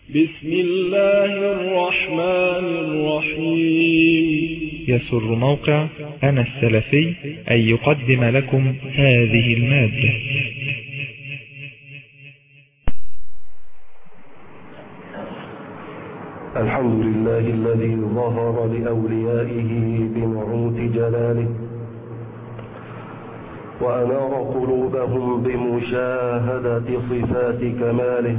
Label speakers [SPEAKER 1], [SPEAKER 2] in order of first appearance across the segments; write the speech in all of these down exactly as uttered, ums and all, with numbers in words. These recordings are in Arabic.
[SPEAKER 1] بسم الله الرحمن الرحيم.
[SPEAKER 2] يسر موقع أنا السلفي أن يقدم لكم هذه المادة.
[SPEAKER 3] الحمد لله الذي ظهر لأوليائه بنعوت جلاله وأنار قلوبهم بمشاهدة صفات كماله،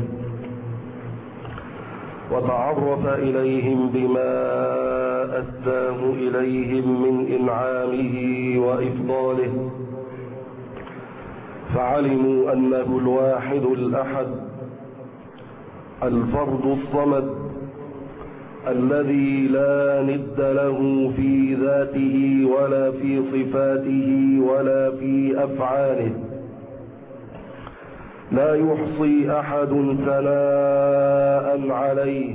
[SPEAKER 3] وتعرف إليهم بما أساه إليهم من إنعامه وإفضاله، فعلموا أنه الواحد الأحد الفرد الصمد الذي لا ند له في ذاته ولا في صفاته ولا في أفعاله، لا يحصي أحد ثناء عليه،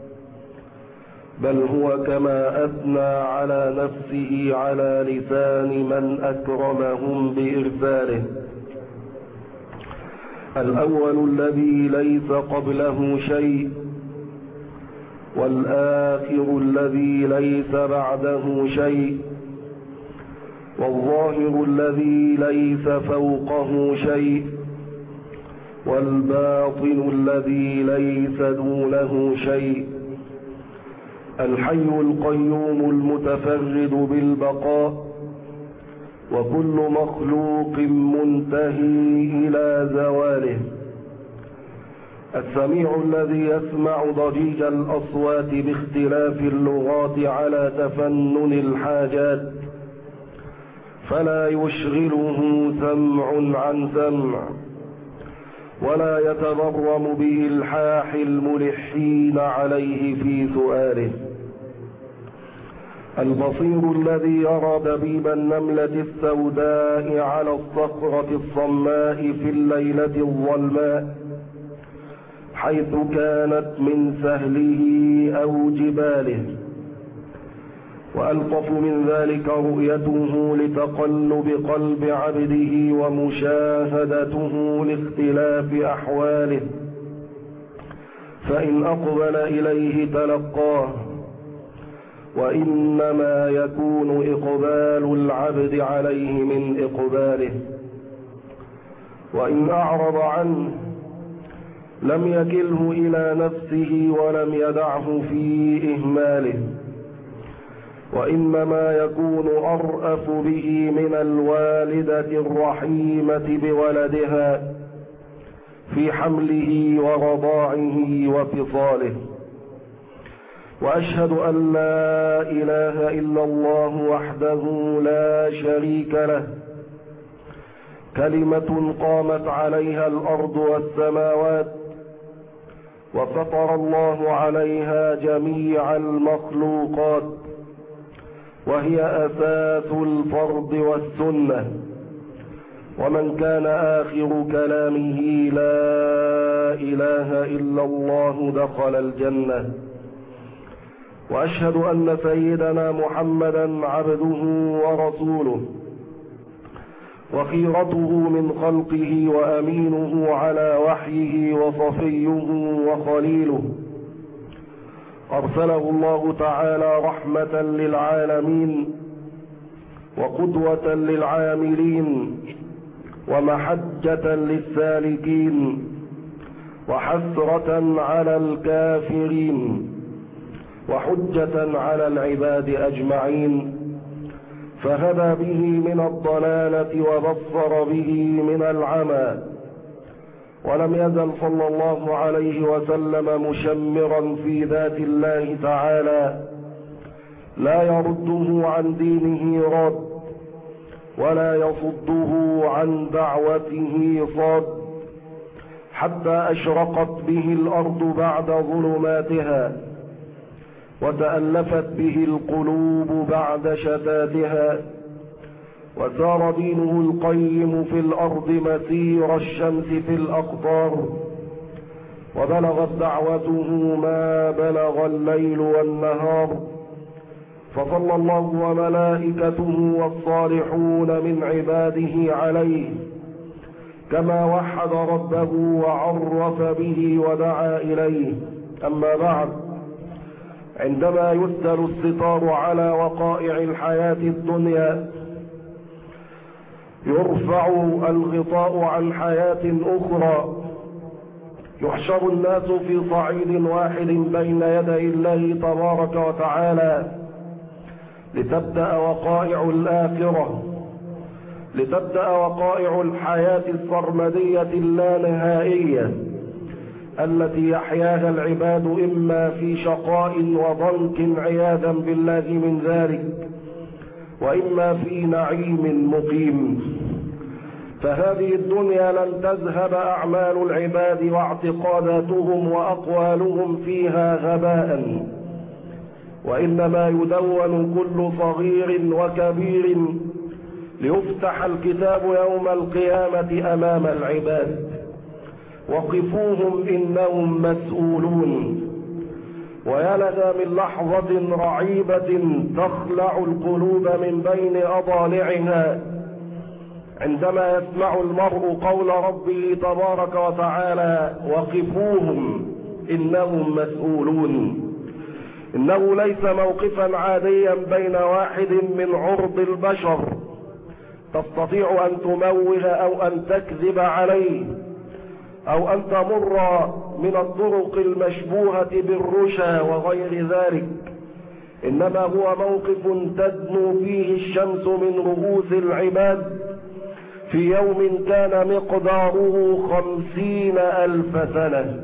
[SPEAKER 3] بل هو كما أثنى على نفسه على لسان من أكرمهم بإرساله. الأول الذي ليس قبله شيء، والآخر الذي ليس بعده شيء، والظاهر الذي ليس فوقه شيء، والباطن الذي ليس دونه شيء، الحي القيوم المتفرد بالبقاء، وكل مخلوق منتهي إلى زواله، السميع الذي يسمع ضجيج الأصوات باختلاف اللغات على تفنن الحاجات، فلا يشغله سمع عن سمع، ولا يتبرم بإلحاح الملحين عليه في سؤاله، البصير الذي يرى دبيب النملة السوداء على الصخرة الصماء في الليلة الظلماء حيث كانت من سهله أو جباله، وألطف من ذلك رؤيته لتقلب قلب عبده ومشاهدته لاختلاف أحواله، فإن أقبل إليه تلقاه، وإنما يكون إقبال العبد عليه من إقباله، وإن أعرض عنه لم يكله إلى نفسه ولم يدعه في إهماله، وإنما يكون أرأف به من الوالدة الرحيمة بولدها في حمله ورضاعه وفصاله. وأشهد أن لا إله إلا الله وحده لا شريك له، كلمة قامت عليها الأرض والسماوات، وفطر الله عليها جميع المخلوقات، وهي أساس الفرض والسنة، ومن كان آخر كلامه لا إله إلا الله دخل الجنة. وأشهد أن سيدنا محمدا عبده ورسوله، وخيرته من خلقه وأمينه على وحيه وصفيه وخليله، أرسله الله تعالى رحمة للعالمين وقدوة للعاملين ومحجة للسالكين وحسرة على الكافرين وحجة على العباد أجمعين، فهدى به من الضلالة وبصر به من العمى، ولم يزل صلى الله عليه وسلم مشمرا في ذات الله تعالى لا يرده عن دينه رد، ولا يصده عن دعوته صد، حتى أشرقت به الأرض بعد ظلماتها، وتألفت به القلوب بعد شتاتها، وسار دينه القيم في الأرض مسير الشمس في الأقطار، وبلغت دعوته ما بلغ الليل والنهار، فصلى الله وملائكته والصالحون من عباده عليه، كما وحد ربه وعرف به ودعا إليه، أما بعد، عندما يسدل الستار على وقائع الحياة الدنيا يرفع الغطاء عن حياة أخرى، يحشر الناس في صعيد واحد بين يدي الله تبارك وتعالى لتبدأ وقائع الآخرة، لتبدأ وقائع الحياة السرمدية اللانهائية التي يحياها العباد إما في شقاء وضنك عياذا بالله من ذلك، وإما في نعيم مقيم. فهذه الدنيا لن تذهب أعمال العباد واعتقاداتهم وأقوالهم فيها غباء، وإنما يدون كل صغير وكبير ليفتح الكتاب يوم القيامة أمام العباد. وقفوهم إنهم مسؤولون. ويا لها من لحظة رعيبة تخلع القلوب من بين أضالعها عندما يسمع المرء قول ربه تبارك وتعالى: وقفوهم إنهم مسؤولون. إنه ليس موقفا عاديا بين واحد من عرض البشر تستطيع أن تموه أو أن تكذب عليه أو أن تمر من الطرق المشبوهة بالرشا وغير ذلك، إنما هو موقف تدنو فيه الشمس من رؤوس العباد في يوم كان مقداره خمسين ألف سنة.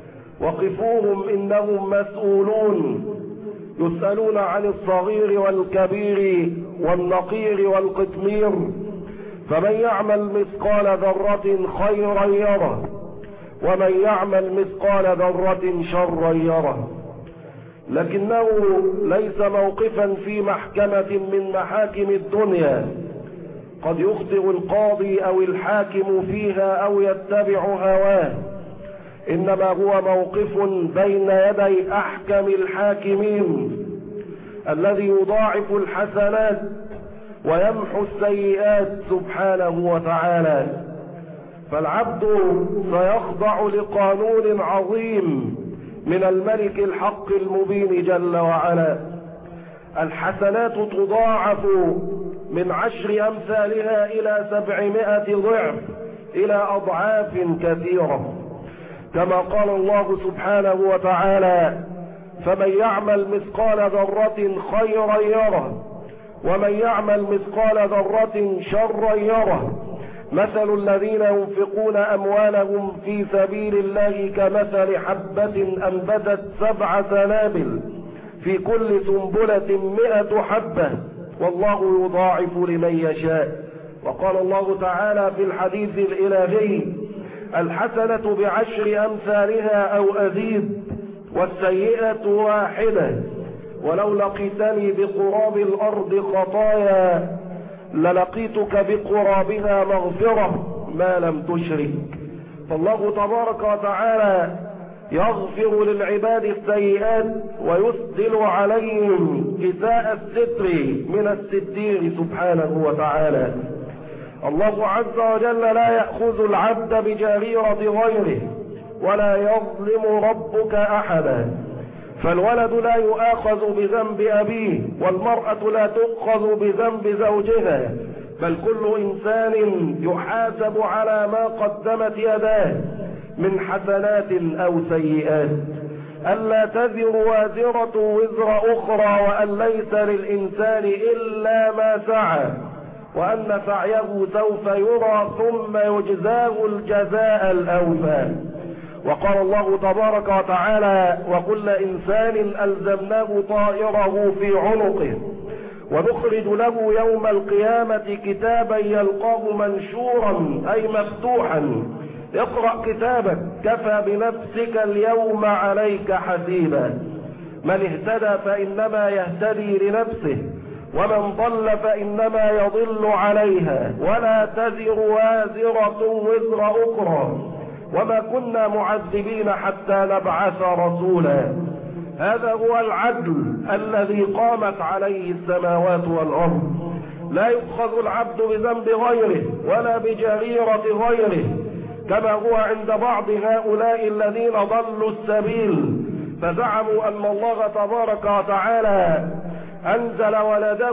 [SPEAKER 3] وقفوهم إنهم مسؤولون، يسألون عن الصغير والكبير والنقير والقطمير، فمن يعمل مثقال ذرة خيرا يره ومن يعمل مثقال ذرة شرا يره. لكنه ليس موقفا في محكمة من محاكم الدنيا قد يخطئ القاضي أو الحاكم فيها أو يتبع هواه، إنما هو موقف بين يدي أحكم الحاكمين الذي يضاعف الحسنات ويمحو السيئات سبحانه وتعالى. فالعبد سيخضع لقانون عظيم من الملك الحق المبين جل وعلا. الحسنات تضاعف من عشر أمثالها إلى سبعمائة ضعف، إلى أضعاف كثيرة، كما قال الله سبحانه وتعالى: فمن يعمل مثقال ذرة خيرا يره ومن يعمل مثقال ذرة شرا يره. مثل الذين ينفقون أموالهم في سبيل الله كمثل حبة أنبتت سبع سنابل في كل سنبلة مئة حبة والله يضاعف لمن يشاء. وقال الله تعالى في الحديث الإلهي: الحسنة بعشر أمثالها أو أزيد والسيئة واحدة ولو لقيتني بقراب الأرض خطايا للقيتك بقرابها مغفرة ما لم تشرك. فالله تبارك وتعالى يغفر للعباد السيئات ويسدل عليهم كساء الستر من الستير سبحانه وتعالى. الله عز وجل لا يأخذ العبد بجريرة غيره ولا يظلم ربك أحدا. فالولد لا يؤاخذ بذنب أبيه والمرأة لا تؤخذ بذنب زوجها، بل كل إنسان يحاسب على ما قدمت يداه من حسنات أو سيئات. ألا تزر وازرة وزر أخرى وأن ليس للإنسان إلا ما سعى وأن سعيه سوف يرى ثم يجزاه الجزاء الأوفى. وقال الله تبارك وتعالى: وكل إنسان ألزمناه طائره في عنقه ونخرج له يوم القيامة كتابا يلقاه منشورا أي مفتوحا اقرأ كتابك كفى بنفسك اليوم عليك حسيبا. من اهتدى فإنما يهتدي لنفسه ومن ضل فإنما يضل عليها ولا تزر وازرة وزر أخرى وما كنا معذبين حتى نبعث رسولا. هذا هو العدل الذي قامت عليه السماوات والأرض. لا يؤخذ العبد بذنب غيره ولا بجريرة غيره، كما هو عند بعض هؤلاء الذين ضلوا السبيل فزعموا أن الله تبارك وتعالى أنزل ولده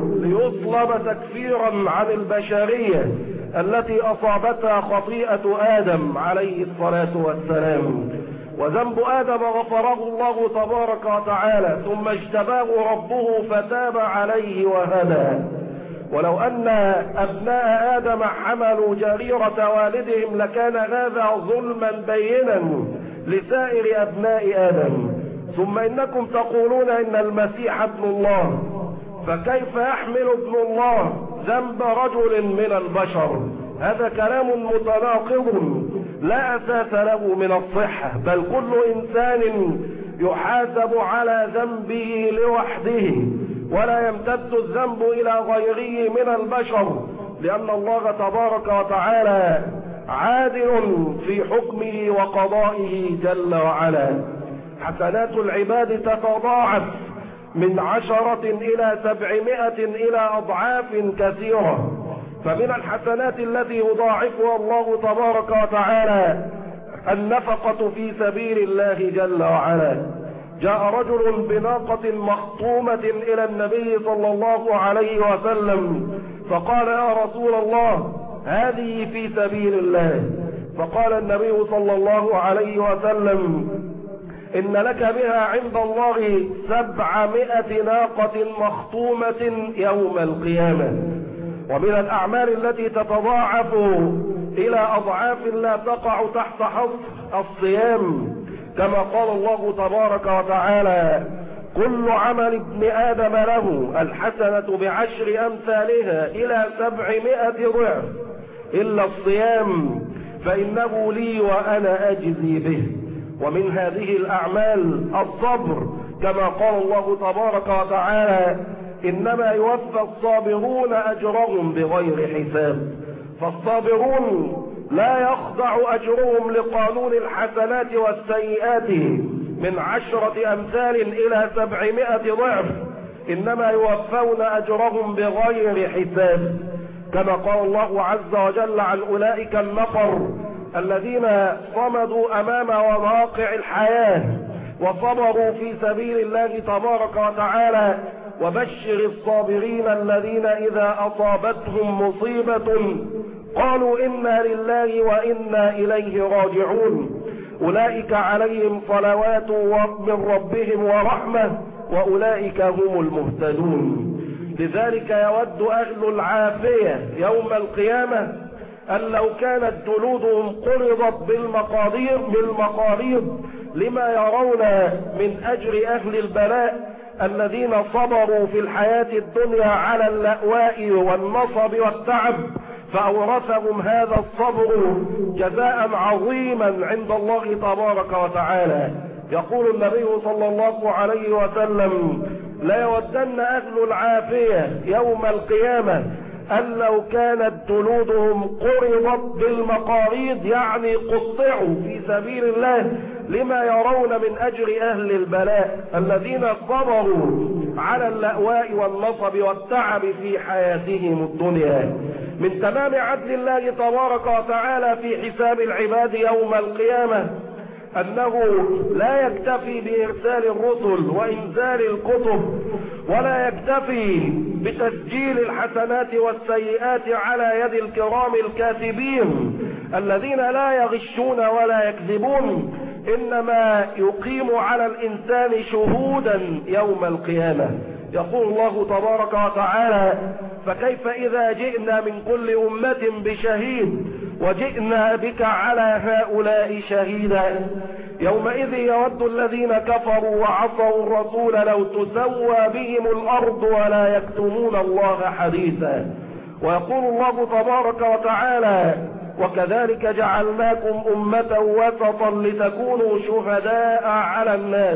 [SPEAKER 3] ليطلب تكفيرا عن البشرية التي أصابتها خطيئة آدم عليه الصلاة والسلام، وذنب آدم غفره الله تبارك وتعالى، ثم اجتباه ربه فتاب عليه وهدى. ولو أن أبناء آدم حملوا جريرة والدهم لكان هذا ظلما بينا لسائر أبناء آدم. ثم إنكم تقولون إن المسيح ابن الله، فكيف يحمل ابن الله ذنب رجل من البشر؟ هذا كلام متناقض لا أساس له من الصحة، بل كل إنسان يحاسب على ذنبه لوحده، ولا يمتد الذنب إلى غيره من البشر، لأن الله تبارك وتعالى عادل في حكمه وقضائه جل وعلا. حسنات العباد تتضاعف من عشرة إلى سبعمائة إلى أضعاف كثيرة. فمن الحسنات التي يضاعفها الله تبارك وتعالى النفقة في سبيل الله جل وعلا. جاء رجل بناقة مخطومة إلى النبي صلى الله عليه وسلم فقال: يا رسول الله، هذه في سبيل الله. فقال النبي صلى الله عليه وسلم: إن لك بها عند الله سبعمائة ناقة مخطومة يوم القيامة. ومن الأعمال التي تتضاعف إلى أضعاف لا تقع تحت حصر الصيام، كما قال الله تبارك وتعالى: كل عمل ابن آدم له الحسنة بعشر أمثالها إلى سبعمائة ضعف إلا الصيام فإنه لي وأنا أجزي به. ومن هذه الأعمال الصبر، كما قال الله تبارك وتعالى: إنما يوفى الصابرون أجرهم بغير حساب. فالصابرون لا يخضع أجرهم لقانون الحسنات والسيئات من عشرة أمثال إلى سبعمائة ضعف، إنما يوفون أجرهم بغير حساب. كما قال الله عز وجل عن أولئك النفر الذين صمدوا أمام مواقع الحياة وصبروا في سبيل الله تبارك وتعالى: وبشر الصابرين الذين إذا أصابتهم مصيبة قالوا إنا لله وإنا إليه راجعون أولئك عليهم صلوات من ربهم ورحمة وأولئك هم المهتدون. لذلك يود أهل العافية يوم القيامة أن لو كانت جلودهم قرضت بالمقادير بالمقاريض لما يرون من أجر أهل البلاء الذين صبروا في الحياة الدنيا على اللأواء والنصب والتعب، فأورثهم هذا الصبر جزاء عظيما عند الله تبارك وتعالى. يقول النبي صلى الله عليه وسلم: لا يودن أهل العافية يوم القيامة أن لو كانت جلودهم قرضت بالمقاريض، يعني قطعوا في سبيل الله لما يرون من أجر أهل البلاء الذين صبروا على اللأواء والنصب والتعب في حياتهم الدنيا. من تمام عدل الله تبارك وتعالى في حساب العباد يوم القيامة أنه لا يكتفي بإرسال الرسل وإنزال الكتب، ولا يكتفي بتسجيل الحسنات والسيئات على يد الكرام الكاتبين الذين لا يغشون ولا يكذبون، إنما يقيم على الإنسان شهودا يوم القيامة. يقول الله تبارك وتعالى: فكيف إذا جئنا من كل أمة بشهيد وجئنا بك على هؤلاء شهيدا. يومئذ يود الذين كفروا وعصوا الرسول لو تسوى بهم الأرض ولا يكتمون الله حديثا. ويقول الله تبارك وتعالى: وكذلك جعلناكم أمة وسطا لتكونوا شهداء على الناس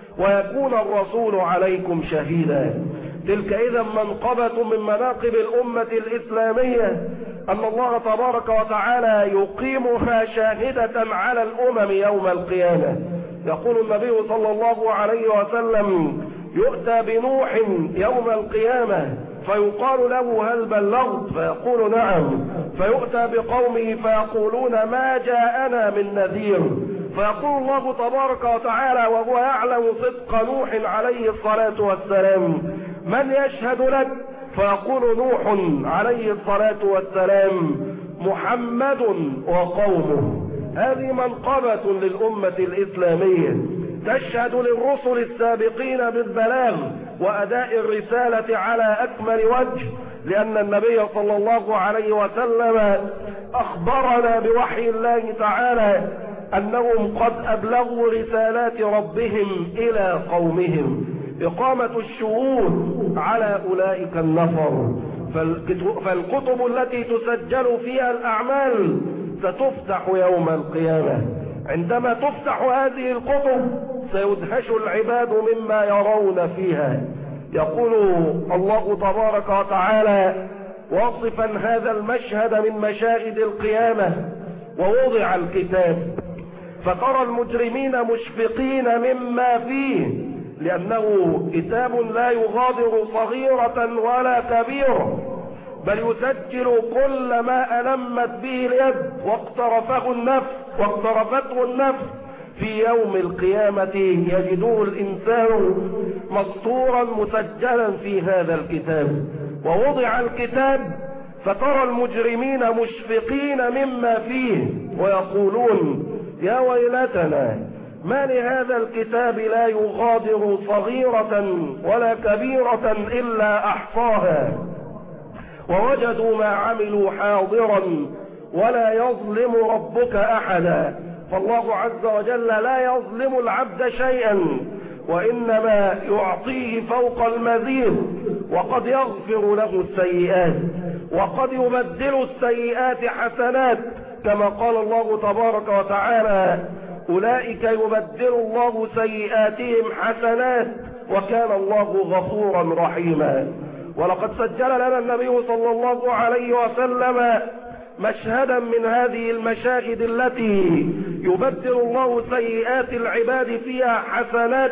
[SPEAKER 3] ويكون الرسول عليكم شهيدا. تلك إذا منقبة من مناقب الأمة الإسلامية أن الله تبارك وتعالى يقيمها شاهدة على الأمم يوم القيامة. يقول النبي صلى الله عليه وسلم: يؤتى بنوح يوم القيامة فيقال له: هل بلغت؟ فيقول: نعم. فيؤتى بقومه فيقولون: ما جاءنا من نذير. فيقول الله تبارك وتعالى وهو يعلم صدق نوح عليه الصلاة والسلام: من يشهد لك؟ فيقول نوح عليه الصلاة والسلام: محمد وقومه. هذه منقبة للأمة الإسلامية تشهد للرسل السابقين بالبلاغ وأداء الرسالة على أكمل وجه، لأن النبي صلى الله عليه وسلم أخبرنا بوحي الله تعالى أنهم قد أبلغوا رسالات ربهم إلى قومهم، إقامة الشهود على أولئك النفر. فالكتب التي تسجل فيها الأعمال ستفتح يوم القيامة. عندما تفتح هذه الكتب سيدهش العباد مما يرون فيها. يقول الله تبارك وتعالى واصفا هذا المشهد من مشاهد القيامة: ووضع الكتاب فترى المجرمين مشفقين مما فيه، لأنه كتاب لا يغادر صغيرة ولا كبيرة، بل يسجل كل ما ألمت به اليد واقترفه النفس واقترفته النفس. في يوم القيامة يجده الإنسان مسطورا مسجلا في هذا الكتاب. ووضع الكتاب فترى المجرمين مشفقين مما فيه ويقولون: يا ويلتنا ما لهذا الكتاب لا يغادر صغيرة ولا كبيرة إلا أحصاها ووجدوا ما عملوا حاضرا ولا يظلم ربك أحدا. فالله عز وجل لا يظلم العبد شيئا، وإنما يعطيه فوق المزيد، وقد يغفر له السيئات وقد يبدل السيئات حسنات، كما قال الله تبارك وتعالى: أولئك يبدل الله سيئاتهم حسنات وكان الله غفورا رحيما. ولقد سجل لنا النبي صلى الله عليه وسلم مشهدا من هذه المشاهد التي يبدل الله سيئات العباد فيها حسنات،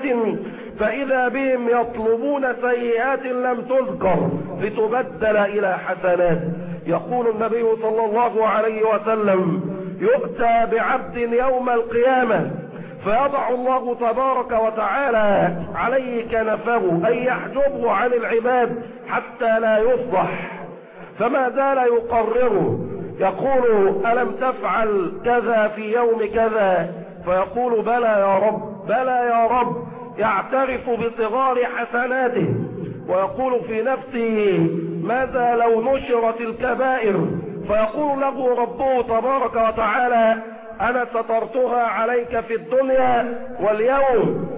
[SPEAKER 3] فإذا بهم يطلبون سيئات لم تذكر لتبدل إلى حسنات. يقول النبي صلى الله عليه وسلم: يؤتى بعبد يوم القيامة فيضع الله تبارك وتعالى عليه كنفه، أي يحجبه عن العباد حتى لا يفضح، فما زال يقرره، يقول: ألم تفعل كذا في يوم كذا؟ فيقول: بلى يا رب، بلى يا رب، يعترف بصغار حسناته ويقول في نفسه: ماذا لو نشرت الكبائر؟ فيقول له ربه تبارك وتعالى: أنا سترتها عليك في الدنيا واليوم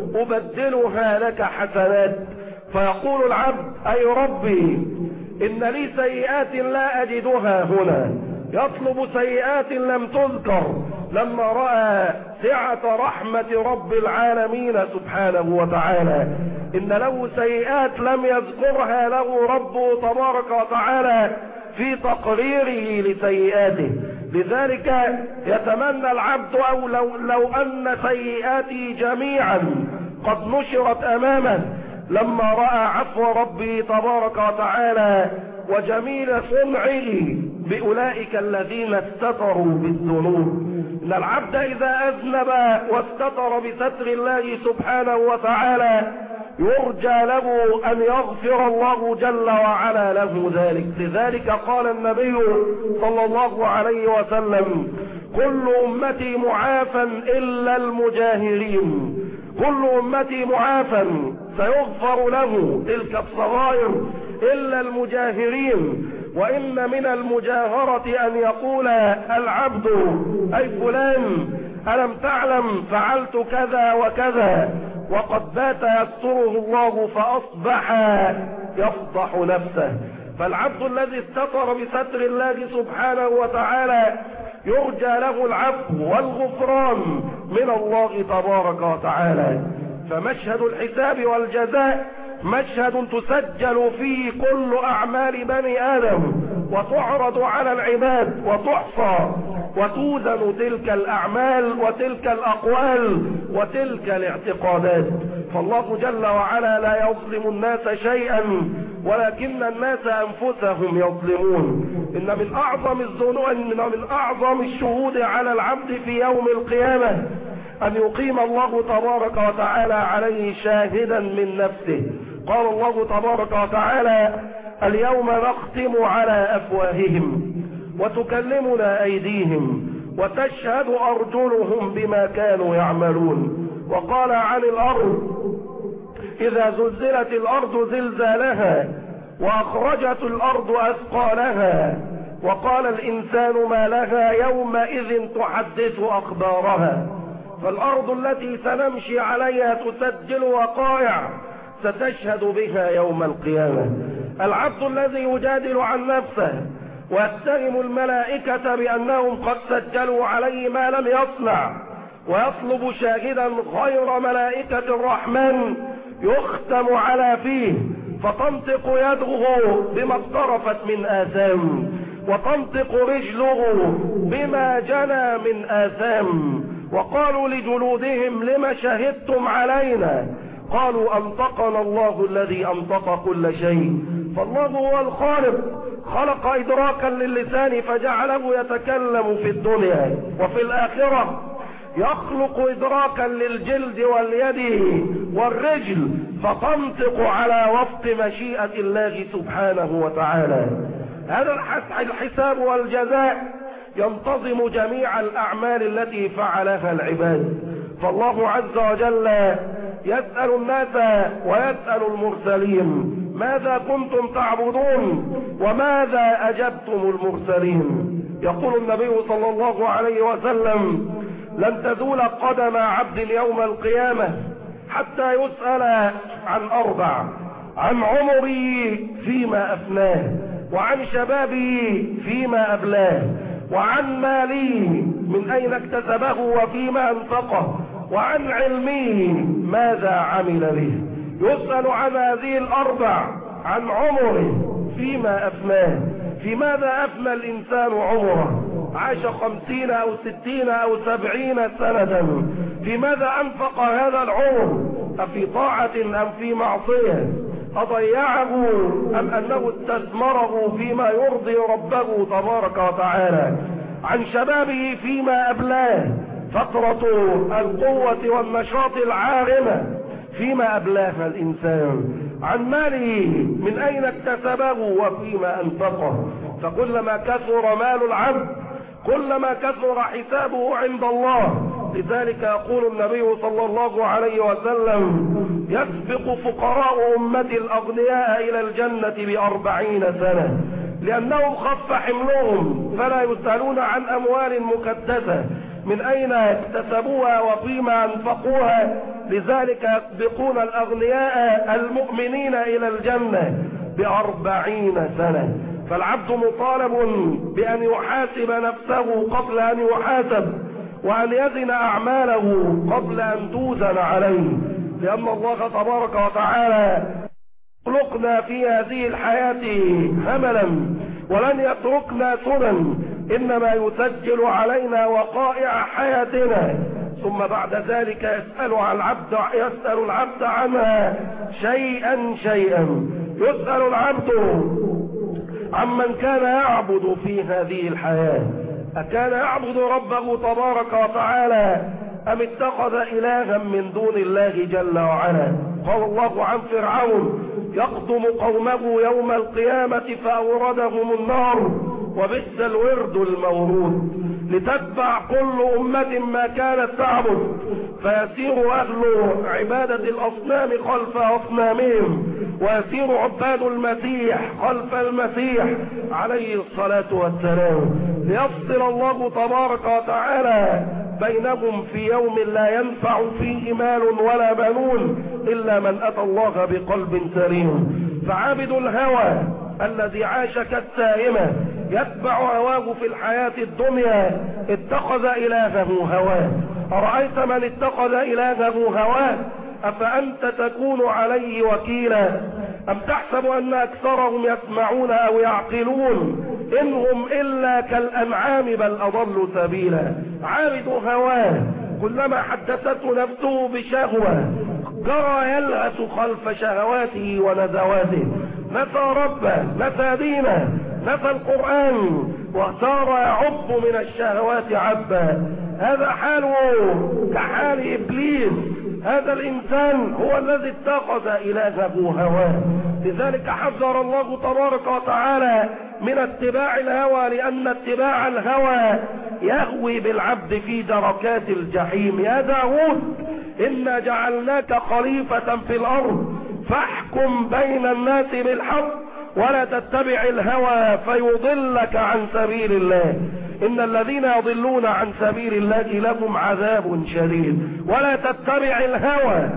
[SPEAKER 3] أبدلها لك حسنات. فيقول العبد: أي ربي، إن لي سيئات لا أجدها هنا. يطلب سيئات لم تذكر لما رأى سعة رحمة رب العالمين سبحانه وتعالى. إن له سيئات لم يذكرها له ربه تبارك وتعالى في تقريره لسيئاته. لذلك يتمنى العبد أو لو, لو أن سيئاته جميعا قد نشرت أمامه لما رأى عفو ربه تبارك وتعالى وجميل صنعه بأولئك الذين استتروا بالذنوب. إن العبد إذا أذنب واستتر بستر الله سبحانه وتعالى يرجى له أن يغفر الله جل وعلا له ذلك. لذلك قال النبي صلى الله عليه وسلم: كل أمتي معافى إلا المجاهرين. كل أمتي معافى سيغفر له تلك الصغائر إلا المجاهرين. وإن من المجاهرة أن يقول العبد: أي فلان، ألم تعلم فعلت كذا وكذا، وقد بات يستره الله فأصبح يفضح نفسه. فالعبد الذي استتر بستر الله سبحانه وتعالى يرجى له العفو والغفران من الله تبارك وتعالى. فمشهد الحساب والجزاء مشهد تسجل فيه كل أعمال بني آدم وتعرض على العباد وتحصى وتوزن تلك الأعمال وتلك الأقوال وتلك الاعتقادات. فالله جل وعلا لا يظلم الناس شيئا ولكن الناس أنفسهم يظلمون. إن من أعظم الذنوب إن من أعظم الشهود على العبد في يوم القيامة أن يقيم الله تبارك وتعالى عليه شاهدا من نفسه. قال الله تبارك وتعالى: اليوم نختم على أفواههم وتكلمنا أيديهم وتشهد أرجلهم بما كانوا يعملون. وقال عن الأرض: إذا زلزلت الأرض زلزالها وأخرجت الأرض أثقالها وقال الإنسان ما لها يومئذ تحدث أخبارها. فالأرض التي سنمشي عليها تسجل وقائع ستشهد بها يوم القيامة. العبد الذي يجادل عن نفسه ويتهم الملائكة بأنهم قد سجلوا عليه ما لم يصنع ويطلب شاهدا غير ملائكة الرحمن يختم على فيه فتنطق يده بما اقترفت من آثام وتنطق رجله بما جنى من آثام. وقالوا لجلودهم: لما شهدتم علينا؟ قالوا: أنطقنا الله الذي أنطق كل شيء. فالله هو الخالق، خلق إدراكا للسان فجعله يتكلم في الدنيا، وفي الآخرة يخلق إدراكا للجلد واليد والرجل فتنطق على وفق مشيئة الله سبحانه وتعالى. هذا الحساب والجزاء ينتظم جميع الأعمال التي فعلها العباد. فالله عز وجل يسأل الناس ويسأل المرسلين: ماذا كنتم تعبدون وماذا أجبتم المرسلين؟ يقول النبي صلى الله عليه وسلم: لن تزول قدم عبد يوم القيامة حتى يسأل عن أربع: عن عمري فيما أفناه، وعن شبابي فيما أبلاه، وعن مالي من أين اكتسبه وفيما أنفقه، وعن علمي ماذا عمل به. يسأل عن هذه الأربع: عن عمره فيما أفناه، في ماذا أفنى الإنسان عمره؟ عاش خمسين أو ستين أو سبعين سنة، في ماذا أنفق هذا العمر؟ أفي طاعة أم في معصية؟ أضيعه أم أنه استثمره فيما يرضي ربه تبارك وتعالى؟ عن شبابه فيما أبلاه، فترة القوة والنشاط العارمة فيما أبلاها الإنسان. عن ماله من أين اكتسبه وفيما أنفقه. فكلما كثر مال العبد كلما كثر حسابه عند الله. لذلك يقول النبي صلى الله عليه وسلم: يسبق فقراء أمتي الأغنياء إلى الجنة بأربعين سنة، لأنهم خف حملهم فلا يسألون عن أموال مكدسة من أين اكتسبوها وفيما أنفقوها. لذلك يسبقون الأغنياء المؤمنين إلى الجنة بأربعين سنة. فالعبد مطالب بأن يحاسب نفسه قبل أن يحاسب، وأن يزن أعماله قبل أن توزن عليه، لأن الله تبارك وتعالى خلقنا في هذه الحياة هملا ولن يتركنا سنن، إنما يسجل علينا وقائع حياتنا، ثم بعد ذلك يسأل عن العبد يسأل العبد عنها شيئا شيئا. يسأل العبد عمن كان يعبد في هذه الحياة: أكان يعبد ربه تبارك وتعالى أم اتخذ إلها من دون الله جل وعلا؟ قال الله عن فرعون: يقدم قومه يوم القيامة فأوردهم النار وبئس الورد المورود. لتتبع كل أمة ما كانت تعبد، فيسير أهل عبادة الأصنام خلف أصنامهم، ويسير عباد المسيح خلف المسيح عليه الصلاة والسلام، ليفصل الله تبارك وتعالى بينهم في يوم لا ينفع فيه مال ولا بنون إلا من أتى الله بقلب سليم. فعابد الهوى الذي عاش كالسائمة يتبع هواه في الحياة الدنيا اتخذ إلهه هواه. أرأيت من اتخذ إلهه هواه أفأنت تكون عليه وكيلا؟ أم تحسب أن أكثرهم يسمعون أو يعقلون؟ إنهم إلا كالأنعام بل أضل سبيلا. عابد هواه كلما حدثته نفسه بشهوة جرى يلهث خلف شهواته ونزواته، نسى ربه، نسى دينه، نسى القرآن، وصار يعب من الشهوات عبا. هذا حاله كحال إبليس. هذا الإنسان هو الذي اتخذ إلهه هواه. لذلك حذر الله تبارك وتعالى من اتباع الهوى، لأن اتباع الهوى يهوي بالعبد في دركات الجحيم. يا داود إنا جعلناك خليفة في الأرض فاحكم بين الناس بالحق ولا تتبع الهوى فيضلك عن سبيل الله. إن الذين يضلون عن سبيل الله لهم عذاب شديد. ولا تتبع الهوى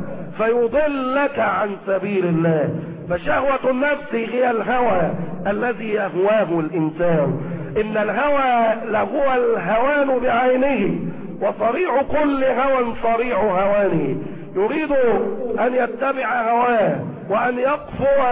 [SPEAKER 3] فيضلك عن سبيل الله. فشهوة النفس هي الهوى الذي يهواه الإنسان. إن الهوى لهو الهوان بعينه، وصريع كل هوى صريع هوانه. يريد أن يتبع هواه وأن يقفو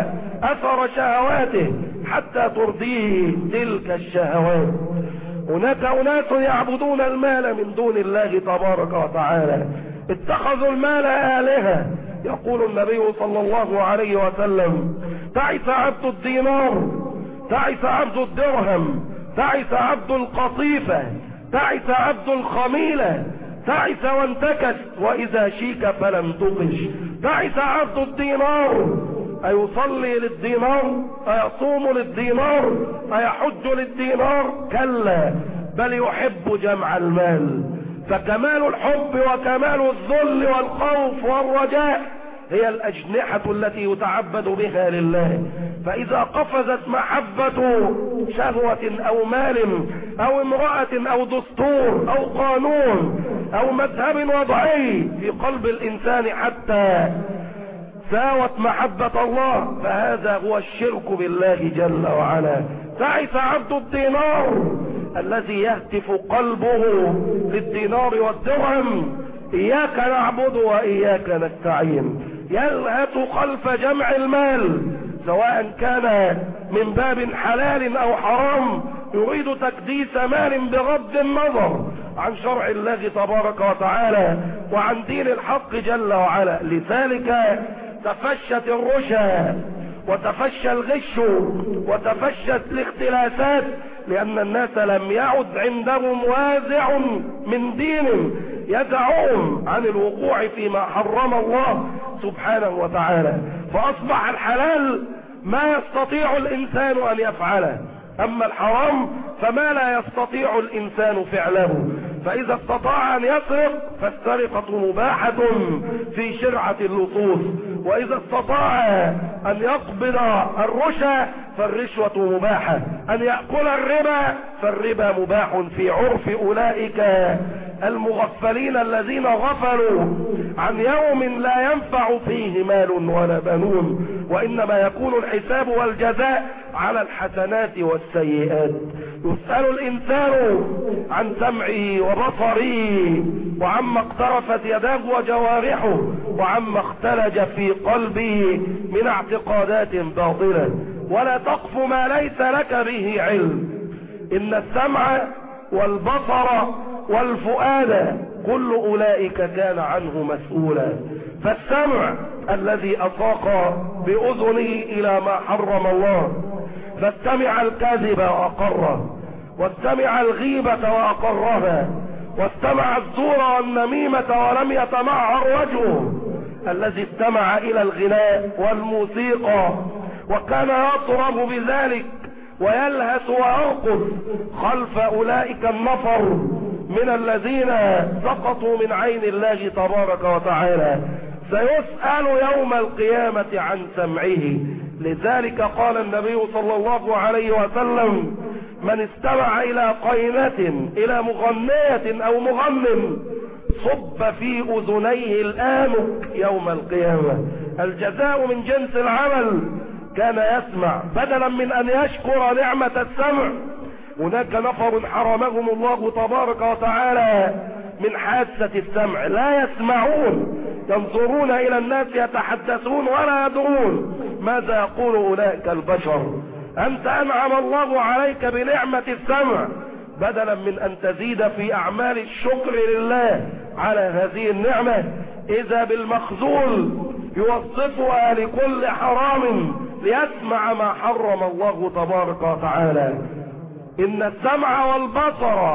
[SPEAKER 3] أثر شهواته حتى ترضيه تلك الشهوات. هناك أناس يعبدون المال من دون الله تبارك وتعالى، اتخذوا المال آلهة. يقول النبي صلى الله عليه وسلم: تعس عبد الدينار، تعس عبد الدرهم، تعس عبد القطيفة، تعس عبد الخميلة، تعس وانتكس وإذا شيك فلم تقش. تعس عبد الدينار، أيصلي للدينار؟ أيصوم للدينار؟ أيحج للدينار؟ كلا، بل يحب جمع المال. فكمال الحب وكمال الذل والخوف والرجاء هي الأجنحة التي يتعبد بها لله. فإذا قفزت محبة شهوة أو مال أو امرأة أو دستور أو قانون أو مذهب وضعي في قلب الإنسان حتى ساوت محبة الله، فهذا هو الشرك بالله جل وعلا. تعس عبد الدينار الذي يهتف قلبه للدينار والدرهم: إياك نعبد وإياك نستعين. يلهث خلف جمع المال سواء كان من باب حلال أو حرام، يريد تكديس مال بغض النظر عن شرع الله تبارك وتعالى وعن دين الحق جل وعلا. لذلك تفشت الرشا وتفشى الغش وتفشت الاختلافات، لأن الناس لم يعد عندهم وازع من دين يدعوهم عن الوقوع فيما حرم الله سبحانه وتعالى. فأصبح الحلال ما يستطيع الإنسان أن يفعله، أما الحرام فما لا يستطيع الإنسان فعله. فإذا استطاع أن يسرق فالسرقة مباحة في شرعة اللصوص، وإذا استطاع أن يقبض الرشا فالرشوة مباحة، أن يأكل الربا فالربا مباح في عرف أولئك المغفلين الذين غفلوا عن يوم لا ينفع فيه مال ولا بنون، وإنما يكون الحساب والجزاء على الحسنات والسيئات. يسأل الإنسان عن سمعه وبصره وعما اقترفت يداه وجوارحه وعما اختلج في قلبه من اعتقادات باطلة. ولا تقف ما ليس لك به علم. إن السمع والبصر والفؤاد كل أولئك كان عنه مسؤولا. فالسمع الذي أطاق بأذنه إلى ما حرم الله، فاستمع الكذب وأقره، واستمع الغيبة وأقرها، واستمع الزور والنميمة ولم يتمعر وجهه، الذي استمع إلى الغناء والموسيقى وكان يطرب بذلك ويلهث ويرقص خلف أولئك النفر من الذين سقطوا من عين الله تبارك وتعالى. سيسأل يوم القيامة عن سمعه. لذلك قال النبي صلى الله عليه وسلم: من استمع إلى قينة إلى مغنية أو مغنم صب في أذنيه الآنك يوم القيامة. الجزاء من جنس العمل. كان يسمع بدلا من أن يشكر نعمة السمع. هناك نفر حرمهم الله تبارك وتعالى من حاسة السمع، لا يسمعون، ينظرون إلى الناس يتحدثون ولا يدرون ماذا يقول أولئك البشر. أنت أنعم الله عليك بنعمة السمع، بدلا من أن تزيد في أعمال الشكر لله على هذه النعمة إذا بالمخذول يوظفها لكل حرام ليسمع ما حرم الله تبارك وتعالى. إن السمع والبصر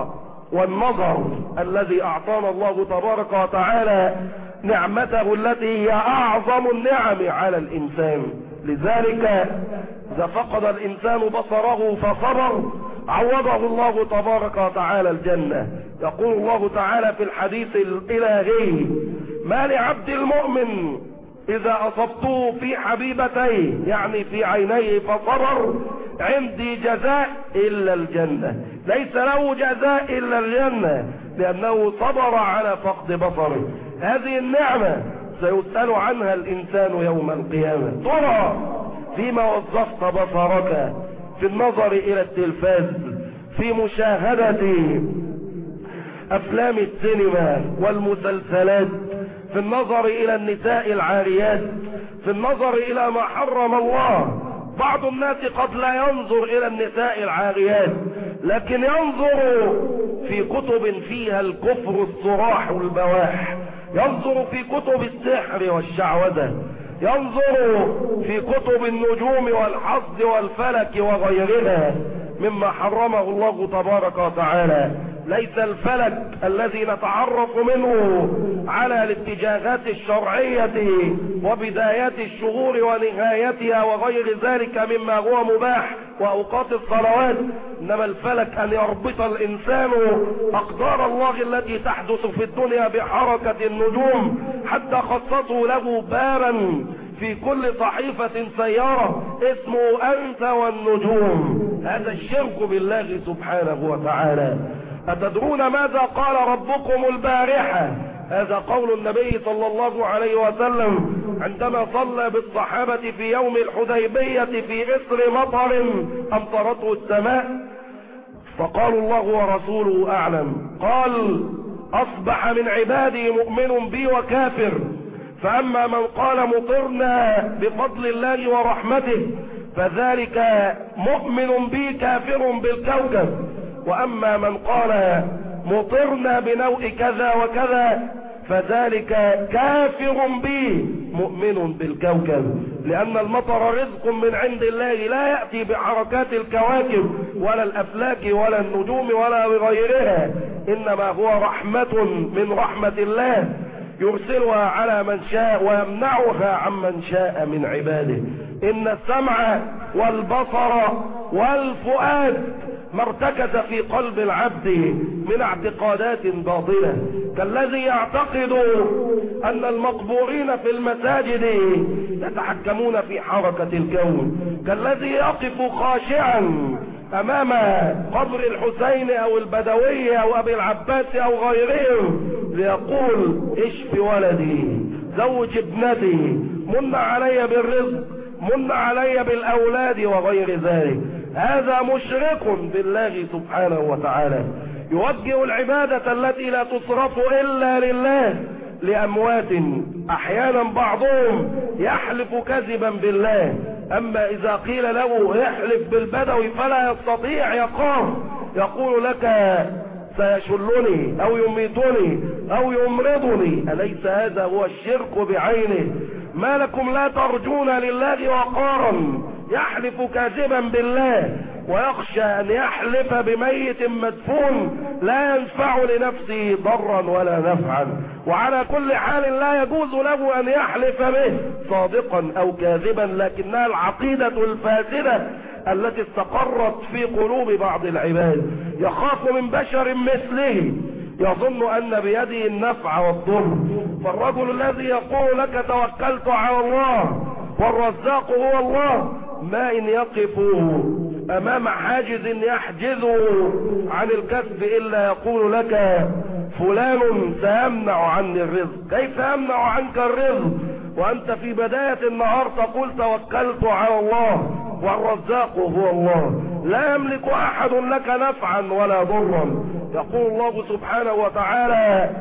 [SPEAKER 3] والنظر الذي أعطانا الله تبارك وتعالى نعمته التي هي أعظم النعم على الإنسان. لذلك إذا فقد الإنسان بصره فصبر عوضه الله تبارك وتعالى الجنة. يقول الله تعالى في الحديث الإلهي: ما لعبد المؤمن إذا أصبته في حبيبتيه، يعني في عينيه، فصبر، عندي جزاء إلا الجنة. ليس له جزاء إلا الجنة، لأنه صبر على فقد بصره. هذه النعمة سيسأل عنها الإنسان يوم القيامة. ترى فيما وظفت بصرك؟ في النظر إلى التلفاز، في مشاهدة أفلام السينما والمسلسلات، في النظر إلى النساء العاريات، في النظر إلى ما حرم الله. بعض الناس قد لا ينظر إلى النساء العاريات، لكن ينظر في كتب فيها الكفر الصراح والبواح، ينظر في كتب السحر والشعوذة، ينظر في كتب النجوم والحظ والفلك وغيرها مما حرمه الله تبارك وتعالى. ليس الفلك الذي نتعرف منه على الاتجاهات الشرعية وبدايات الشهور ونهايتها وغير ذلك مما هو مباح وأوقات الصلوات، إنما الفلك أن يربط الإنسان أقدار الله التي تحدث في الدنيا بحركة النجوم، حتى خصصوا له بابا في كل صحيفة سيارة اسمه أنت والنجوم. هذا الشرك بالله سبحانه وتعالى. أتدرون ماذا قال ربكم البارحة؟ هذا قول النبي صلى الله عليه وسلم عندما صلى بالصحابة في يوم الحديبية في إثر مطر أمطرته السماء، فقالوا الله ورسوله أعلم. قال: أصبح من عبادي مؤمن بي وكافر، فأما من قال مطرنا بفضل الله ورحمته فذلك مؤمن بي كافر بالكوكب، وأما من قال مطرنا بنوء كذا وكذا فذلك كافر بي مؤمن بالكوكب. لأن المطر رزق من عند الله لا يأتي بحركات الكواكب ولا الأفلاك ولا النجوم ولا بغيرها، إنما هو رحمة من رحمة الله يرسلها على من شاء ويمنعها عن من شاء من عباده. إن السمع والبصر والفؤاد ما ارتكز في قلب العبد من اعتقادات باطلة، كالذي يعتقد أن المقبورين في المساجد يتحكمون في حركة الكون، كالذي يقف خاشعا أمام قبر الحسين أو البدوي أو أبي العباس أو غيرهم ليقول: اشف ولدي، زوج ابنتي، من علي بالرزق، من علي بالأولاد وغير ذلك. هذا مشرك بالله سبحانه وتعالى، يوجه العبادة التي لا تصرف إلا لله لأموات، أحيانا بعضهم يحلف كذبا بالله، أما إذا قيل له يحلف بالبدوي فلا يستطيع، يخاف، يقول لك سيشلني أو يميتني أو يمرضني. أليس هذا هو الشرك بعينه؟ ما لكم لا ترجون لله وقارا؟ يحلف كاذبا بالله ويخشى أن يحلف بميت مدفون لا ينفع لنفسه ضرا ولا نفعا، وعلى كل حال لا يجوز له أن يحلف به صادقا أو كاذبا، لكنها العقيدة الفاسدة التي استقرت في قلوب بعض العباد. يخاف من بشر مثله يظن أن بيده النفع والضر. فالرجل الذي يقول لك توكلت على الله والرزاق هو الله، ما إن يقف أمام حاجز يحجزه عن الكسب إلا يقول لك فلان سيمنع عني الرزق. كيف يمنع عنك الرزق وأنت في بداية النهار تقول توكلت على الله والرزاق هو الله؟ لا يملك أحد لك نفعا ولا ضرا. يقول الله سبحانه وتعالى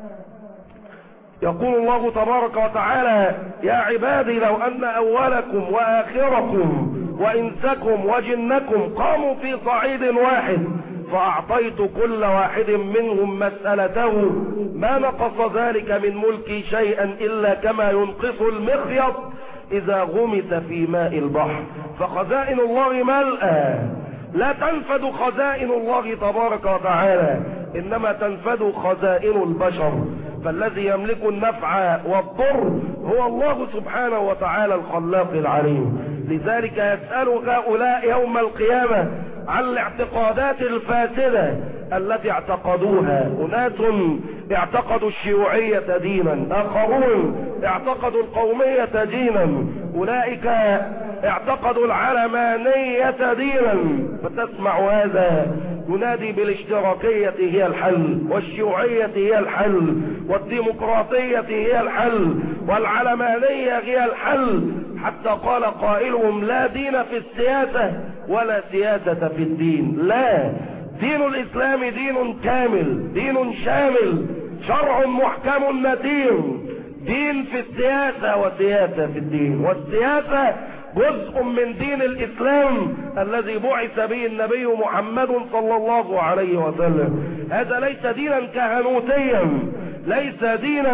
[SPEAKER 3] يقول الله تبارك وتعالى: يا عبادي لو أن أولكم وآخركم وإنسكم وجنكم قاموا في صعيد واحد فأعطيت كل واحد منهم مسألته ما نقص ذلك من ملكي شيئا إلا كما ينقص المخيط إذا غمس في ماء البحر. فخزائن الله ملأى لا تنفد خزائن الله تبارك وتعالى، إنما تنفد خزائن البشر، فالذي يملك النفع والضر هو الله سبحانه وتعالى الخلاق العليم. لذلك يسأل هؤلاء يوم القيامة عن الاعتقادات الفاسدة التي اعتقدوها. أناس اعتقدوا الشيوعية دينا، آخرون اعتقدوا القومية دينا، أولئك اعتقدوا العلمانية دينا. فتسمع هذا ينادي بالاشتراكية هي الحل، والشيوعية هي الحل، والديمقراطية هي الحل، والعلمانية هي الحل، حتى قال قائلهم لا دين في السياسة ولا سياسة في الدين. لا، دين الإسلام دين كامل، دين شامل، شرع محكم نتير. دين في السياسة وسياسة في الدين، والسياسة جزء من دين الإسلام الذي بعث به النبي محمد صلى الله عليه وسلم. هذا ليس دينا كهنوتيا، ليس دينا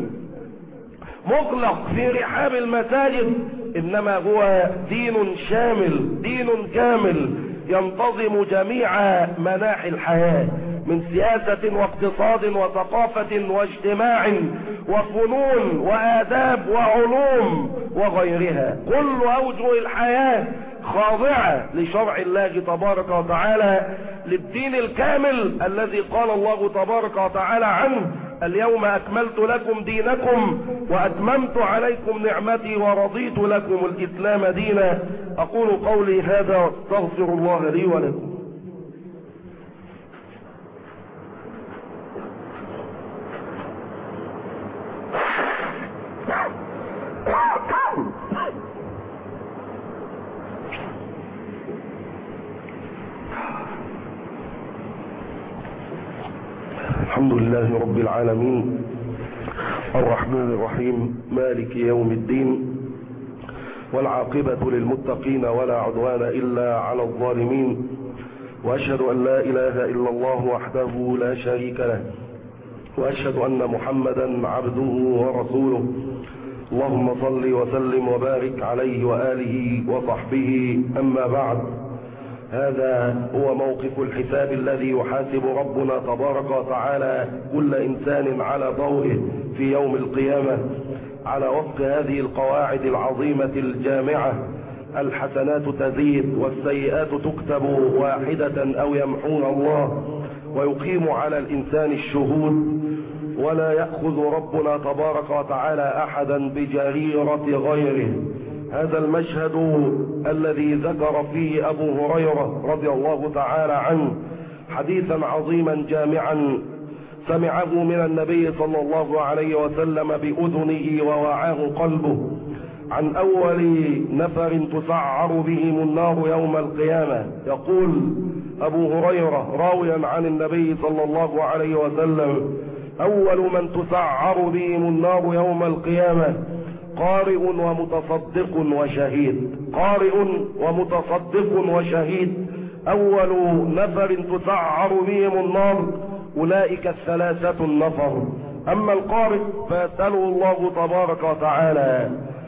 [SPEAKER 3] مغلق في رحاب المساجد، إنما هو دين شامل، دين كامل ينتظم جميع مناحي الحياة، من سياسة واقتصاد وثقافة واجتماع وفنون وآداب وعلوم وغيرها. كل أوجه الحياة خاضعة لشرع الله تبارك وتعالى، للدين الكامل الذي قال الله تبارك وتعالى عنه اليوم أكملت لكم دينكم وأتممت عليكم نعمتي ورضيت لكم الإسلام دينا. أقول قولي هذا واستغفر الله لي ولكم. الحمد لله رب العالمين، الرحمن الرحيم، مالك يوم الدين، والعاقبة للمتقين ولا عدوان إلا على الظالمين، وأشهد أن لا إله إلا الله وحده لا شريك له، وأشهد أن محمدا عبده ورسوله. اللهم صل وسلم وبارك عليه وآله وصحبه. أما بعد، هذا هو موقف الحساب الذي يحاسب ربنا تبارك وتعالى كل إنسان على ضوئه في يوم القيامة على وفق هذه القواعد العظيمة الجامعة: الحسنات تزيد والسيئات تكتب واحدة أو يمحون الله، ويقيم على الإنسان الشهود، ولا يأخذ ربنا تبارك وتعالى أحدا بجريرة غيره. هذا المشهد الذي ذكر فيه أبو هريرة رضي الله تعالى عنه حديثا عظيما جامعا سمعه من النبي صلى الله عليه وسلم بأذنه ووعاه قلبه، عن أول نفر تسعر بهم النار يوم القيامة. يقول أبو هريرة راويا عن النبي صلى الله عليه وسلم: أول من تسعر بهم النار يوم القيامة قارئ ومتصدق وشهيد. قارئ ومتصدق وشهيد، أول نفر تسعر بهم النار أولئك الثلاثة النفر. أما القارئ فيسأله الله تبارك وتعالى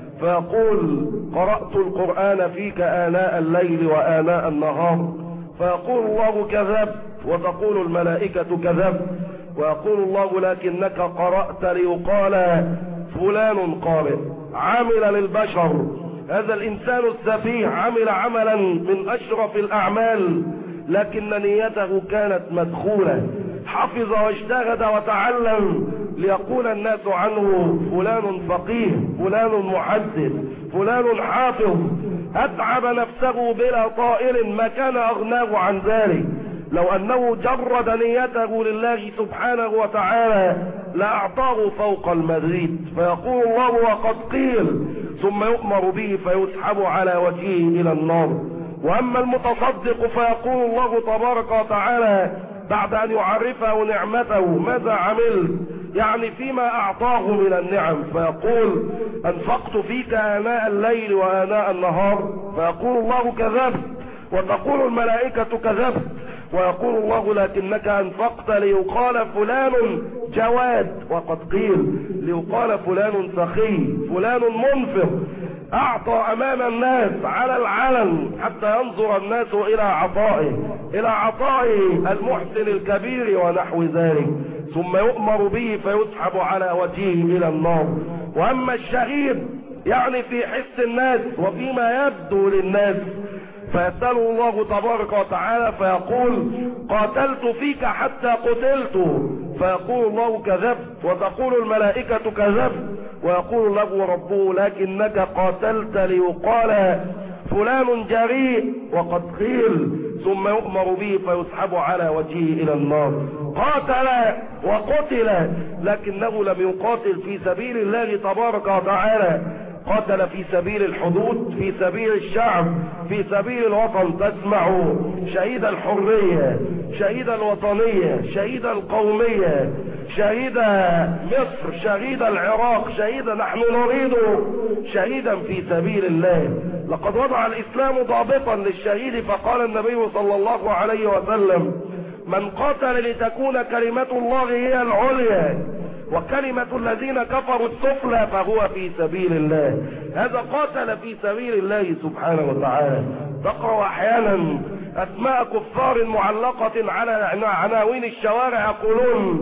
[SPEAKER 3] فيقول: قرأت القرآن فيك آناء الليل وآناء النهار، فيقول الله: كذبت، وتقول الملائكة: كذبت، ويقول الله: لكنك قرأت ليقال فلان قارئ. عمل للبشر، هذا الإنسان السفيه عمل عملا من أشرف الأعمال، لكن نيته كانت مدخولة، حفظ واجتهد وتعلم ليقول الناس عنه فلان فقيه، فلان محدث، فلان حافظ. أتعب نفسه بلا طائل ما كان أغناه عن ذلك. لو أنه جرد نيته لله سبحانه وتعالى لأعطاه فوق المزيد. فيقول الله: وقد قيل، ثم يؤمر به فيسحب على وجهه إلى النار. وأما المتصدق فيقول الله تبارك وتعالى بعد أن يعرفه نعمته: ماذا عملت؟ يعني فيما أعطاه من النعم. فيقول: أنفقت فيك آناء الليل وآناء النهار. فيقول الله: كذبت، وتقول الملائكة: كذبت، ويقول الله لكنك أنفقت ليقال فلان جواد، وقد قيل ليقال فلان سخي، فلان منفق، أعطى أمام الناس على العلن حتى ينظر الناس إلى عطائه إلى عطائه المحسن الكبير ونحو ذلك، ثم يؤمر به فيسحب على وجهه إلى النار. وأما الشهيد يعني في حس الناس وفيما يبدو للناس، فيسأل الله تبارك وتعالى فيقول قاتلت فيك حتى قتلت، فيقول الله كذبت، وتقول الملائكة كذبت، ويقول له ربه لكنك قاتلت ليقال فلان جريء، وقد قيل، ثم يؤمر به فيسحب على وجهه إلى النار. قاتل وقتل، لكنه لم يقاتل في سبيل الله تبارك وتعالى، قاتل في سبيل الحدود، في سبيل الشعب، في سبيل الوطن. تسمع شهيد الحرية، شهيد الوطنية، شهيد القومية، شهيد مصر، شهيد العراق، شهيد نحن نريد شهيدا في سبيل الله. لقد وضع الإسلام ضابطا للشهيد، فقال النبي صلى الله عليه وسلم من قاتل لتكون كلمة الله هي العليا وكلمة الذين كفروا السفلى فهو في سبيل الله. هذا قاتل في سبيل الله سبحانه وتعالى. تقرأ أحيانا أسماء كفار معلقة على عناوين الشوارع، يقولون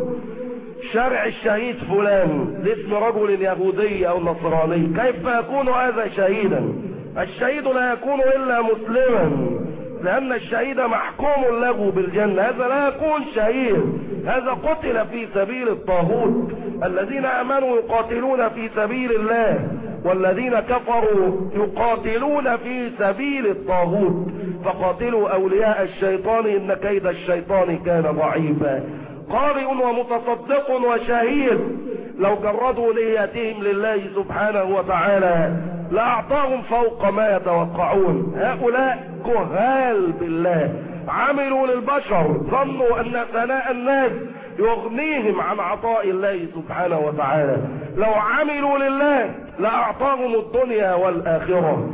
[SPEAKER 3] شارع الشهيد فلان لاسم رجل يهودي أو نصراني. كيف يكون هذا شهيدا؟ الشهيد لا يكون إلا مسلما، لأن الشهيد محكوم له بالجنة، هذا لا يكون شهيد، هذا قتل في سبيل الطاغوت. الذين آمنوا يقاتلون في سبيل الله، والذين كفروا يقاتلون في سبيل الطاغوت. فقاتلوا أولياء الشيطان إن كيد الشيطان كان ضعيفا. قارئ ومتصدق وشهيد لو جردوا نيتهم لله سبحانه وتعالى لأعطاهم فوق ما يتوقعون. هؤلاء جهال بالله، عملوا للبشر، ظنوا أن ثناء الناس يغنيهم عن عطاء الله سبحانه وتعالى. لو عملوا لله لأعطاهم الدنيا والآخرة.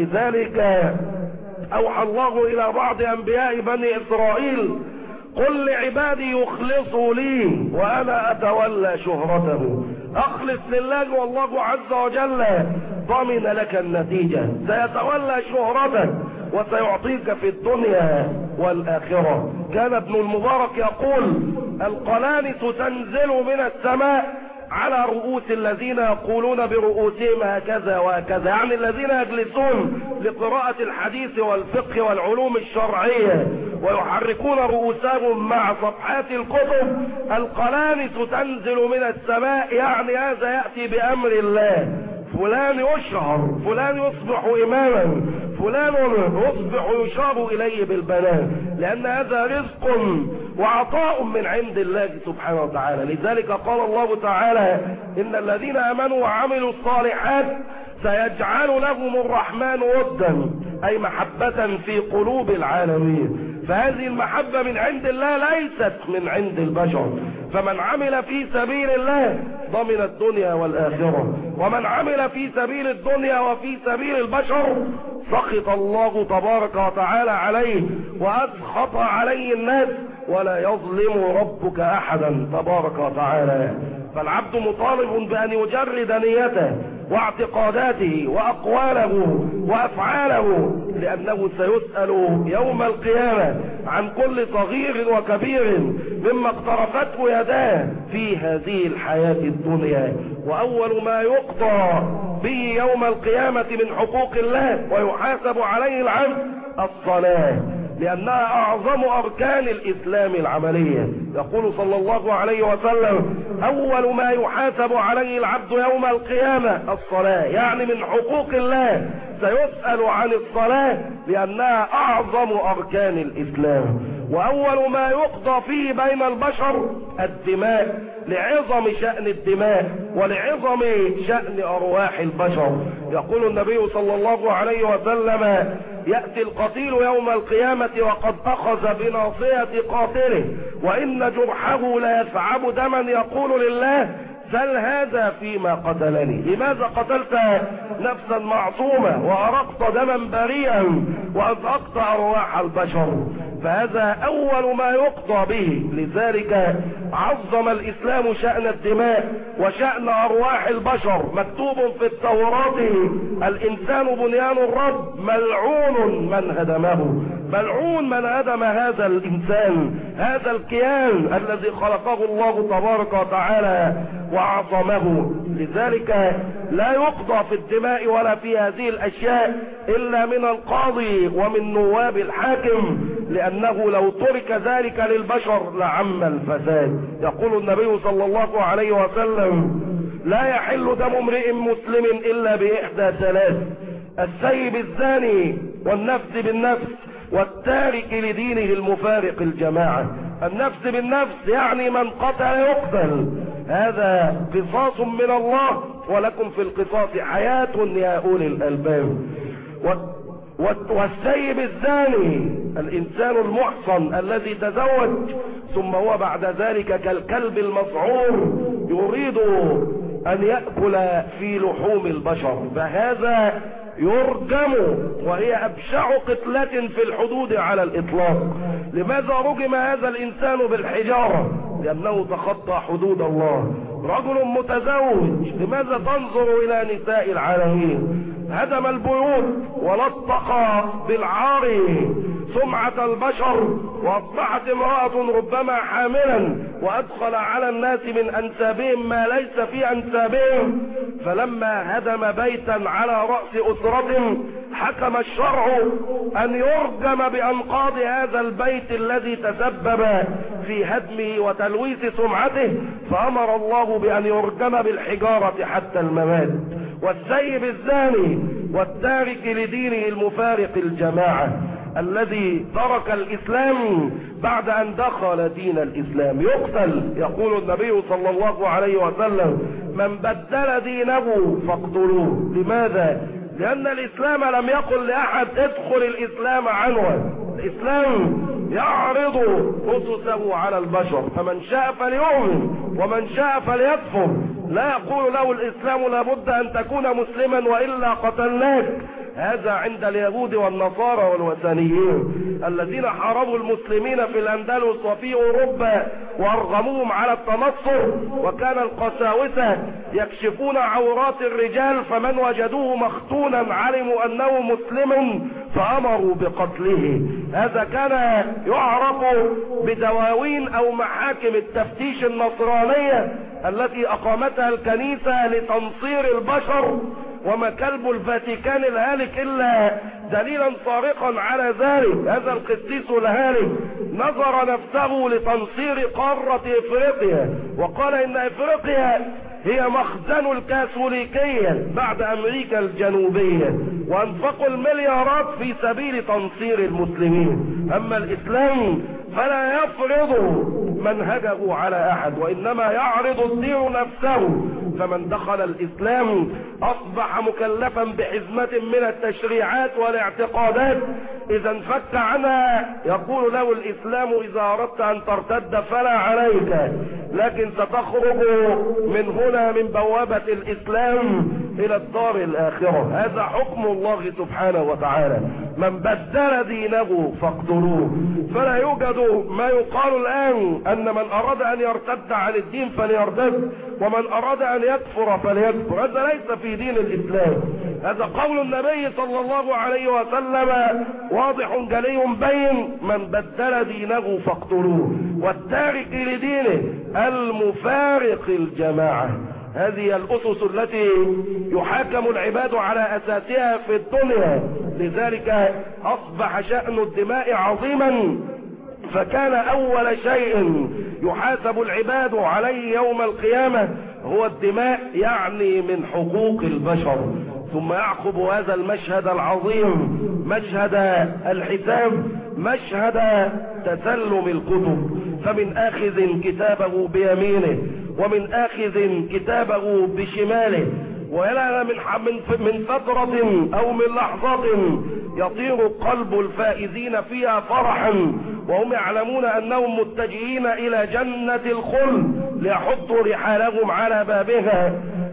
[SPEAKER 3] لذلك أوحى الله إلى بعض أنبياء بني إسرائيل قل لعبادي يخلصوا لي وأنا أتولى شهرته. أخلص لله والله عز وجل ضمن لك النتيجة، سيتولى شهرتك وسيعطيك في الدنيا والآخرة. كان ابن المبارك يقول القلانس تنزل من السماء على رؤوس الذين يقولون برؤوسهم هكذا وهكذا، يعني الذين يجلسون لقراءة الحديث والفقه والعلوم الشرعية ويحركون رؤوسهم مع صفحات الكتب. القلانس تنزل من السماء، يعني هذا يأتي بأمر الله، فلان يشهر، فلان يصبح إماما، فلان يصبح يشار إليه بالبنان، لأن هذا رزق وعطاء من عند الله سبحانه وتعالى. لذلك قال الله تعالى إن الذين آمنوا وعملوا الصالحات سيجعل لهم الرحمن ودا، أي محبة في قلوب العالمين. فهذه المحبة من عند الله ليست من عند البشر. فمن عمل في سبيل الله ضمن الدنيا والآخرة، ومن عمل في سبيل الدنيا وفي سبيل البشر سخط الله تبارك وتعالى عليه وأسخط عليه الناس، ولا يظلم ربك أحدا تبارك وتعالى. فالعبد مطالب بأن يجرد نيته واعتقاداته وأقواله وأفعاله، لأنه سيسأل يوم القيامة عن كل صغير وكبير مما اقترفته يداه في هذه الحياة الدنيا. وأول ما يقضى به يوم القيامة من حقوق الله ويحاسب عليه العبد الصلاة، لأنها أعظم أركان الإسلام العملية. يقول صلى الله عليه وسلم أول ما يحاسب عليه العبد يوم القيامة الصلاة، يعني من حقوق الله سيسأل عن الصلاة لأنها أعظم أركان الإسلام. وأول ما يقضى فيه بين البشر الدماء، لعظم شأن الدماء ولعظم شأن أرواح البشر. يقول النبي صلى الله عليه وسلم يأتي القتيل يوم القيامة وقد أخذ بناصية قاتله وإن جرحه لا يثعب دما، يقول لله سل هذا فيما قتلني، لماذا قتلت نفسا معصومة وأرقت دما بريئا وأزهقت أرواح البشر؟ فهذا أول ما يقضى به. لذلك عظم الإسلام شأن الدماء وشأن أرواح البشر. مكتوب في التوراة: الإنسان بنيان الرب، ملعون من هدمه. ملعون من هدم هذا الإنسان، هذا الكيان الذي خلقه الله تبارك وتعالى وعظمه. لذلك لا يقضى في الدماء ولا في هذه الأشياء إلا من القاضي ومن نواب الحاكم، لأنه لو ترك ذلك للبشر لعم الفساد. يقول النبي صلى الله عليه وسلم: لا يحل دم امرئ مسلم إلا بإحدى ثلاث: السيب الزاني، والنفس بالنفس، والتارك لدينه المفارق الجماعة. النفس بالنفس يعني من قتل يقتل، هذا قصاص من الله، ولكم في القصاص حياة يا أولي الألباب. والسيب الزاني الإنسان المحصن الذي تزوج ثم هو بعد ذلك كالكلب المسعور يريد أن يأكل في لحوم البشر، فهذا يرجم، وهي أبشع قتلة في الحدود على الإطلاق. لماذا رجم هذا الإنسان بالحجارة؟ لأنه تخطى حدود الله. رجل متزوج، لماذا تنظر إلى نساء العالمين؟ هدم البيوت ولطق بالعار سمعة البشر، وأصبحت امرأة ربما حاملا وأدخل على الناس من أنسابهم ما ليس في أنسابهم. فلما هدم بيتا على رأس أسرة حكم الشرع أن يرجم بأنقاض هذا البيت الذي تسبب في هدمه وتلويث سمعته، فأمر الله بأن يرجم بالحجارة حتى الممات. والسيب الزاني والتارك لدينه المفارق الجماعة الذي ترك الإسلام بعد أن دخل دين الإسلام يقتل. يقول النبي صلى الله عليه وسلم: من بدل دينه فاقتلوه. لماذا؟ لأن الإسلام لم يقل لأحد ادخل الإسلام عنوة. الإسلام يعرض أسسه على البشر، فمن شاء فليؤمن ومن شاء فليكفر. لا يقول له الإسلام لابد أن تكون مسلما وإلا قتلناك. هذا عند اليهود والنصارى والوثنيين الذين حاربوا المسلمين في الأندلس وفي أوروبا وأرغموهم على التنصر، وكان القساوسة يكشفون عورات الرجال، فمن وجدوه مختونا علموا أنه مسلم فأمروا بقتله. هذا كان يعرف بدواوين أو محاكم التفتيش النصرانية التي أقامتها الكنيسة لتنصير البشر، وما كلب الفاتيكان الهالك إلا دليلا صارخا على ذلك. هذا القسيس الهالك نظر نفسه لتنصير قارة إفريقيا، وقال إن إفريقيا هي مخزن الكاثوليكية بعد أمريكا الجنوبية، وأنفقوا المليارات في سبيل تنصير المسلمين. أما الإسلام فلا يفرض منهجه على أحد، وإنما يعرض الدين نفسه. فمن دخل الإسلام أصبح مكلفا بحزمة من التشريعات والاعتقادات، إذا انفك عنها يقول له الإسلام: إذا أردت أن ترتد فلا عليك، لكن ستخرج من هنا من بوابة الإسلام إلى الدار الآخرة. هذا حكم الله سبحانه وتعالى: من بدل دينه فاقتلوه. فلا يوجد ما يقال الآن أن من أراد أن يرتد عن الدين فليرتد، ومن أراد أن يكفر فليكفر. هذا ليس في دين الإسلام. هذا قول النبي صلى الله عليه وسلم واضح جلي بين: من بدل دينه فاقتلوه، والتارك لدينه المفارق الجماعة. هذه الأسس التي يحاكم العباد على أساسها في الدنيا. لذلك أصبح شأن الدماء عظيما، فكان أول شيء يحاسب العباد عليه يوم القيامة هو الدماء، يعني من حقوق البشر. ثم يعقب هذا المشهد العظيم مشهد الحساب، مشهد تسلم الكتب. فمن آخذ كتابه بيمينه ومن آخذ كتابه بشماله، ولا من من فترة أو من لحظة يطير قلب الفائزين فيها فرحا، وهم يعلمون أنهم متجهين إلى جنة الخلد ليحطوا رحالهم على بابها.